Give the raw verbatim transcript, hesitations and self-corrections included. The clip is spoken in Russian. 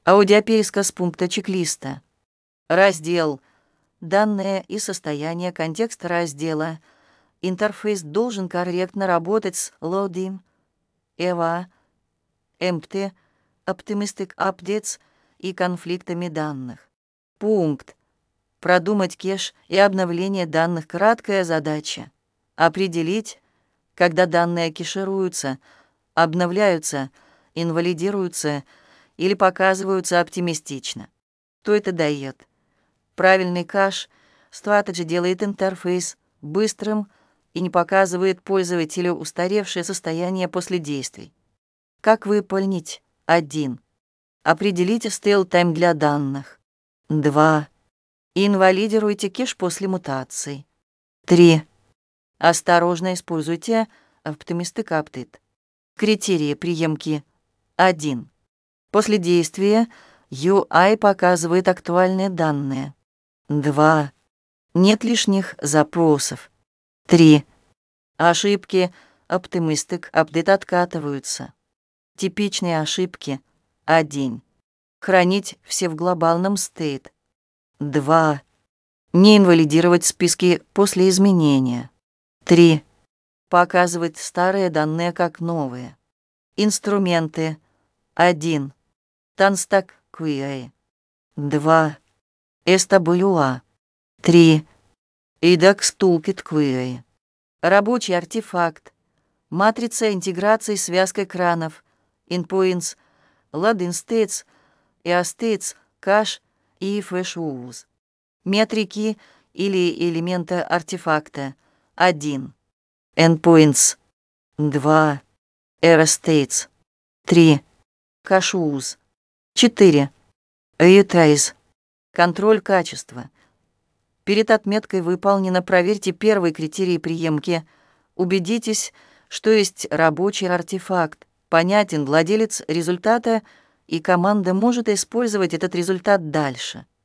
Аудиопересказ пункта чек-листа. Раздел «Данные и состояние», контекст раздела. Интерфейс должен корректно работать с Loading, Eva, Empty, Optimistic Updates и конфликтами данных. Пункт. Продумать кэш и обновление данных. Краткая задача. Определить, когда данные кэшируются, обновляются, инвалидируются или показываются оптимистично. Что это дает? Правильный кэш Strategy делает интерфейс быстрым и не показывает пользователю устаревшее состояние после действий. Как выполнить? один. Определите stale time для данных. два. Инвалидируйте кэш после мутаций. три. Осторожно используйте Optimistic Update. Критерии приемки. один. После действия ю ай показывает актуальные данные. два. Нет лишних запросов. три. Ошибки Optimistic Update откатываются. Типичные ошибки. один. Хранить все в глобальном state. два. Не инвалидировать списки после изменения. три. Показывать старые данные как новые. Инструменты. один. Tanstack Query. два. эс дабл ю эй. три. Edax Toolkit Query. Рабочий артефакт. Матрица интеграции связка экранов. Endpoints, Loading States, EOStates, Cache и FreshUse. Метрики или элемента артефакта. один. Endpoints. два. EOStates. три. CacheUse. четыре. Retrace. Контроль качества. Перед отметкой «Выполнено» проверьте первый критерий приемки. Убедитесь, что есть рабочий артефакт. Понятен владелец результата, и команда может использовать этот результат дальше.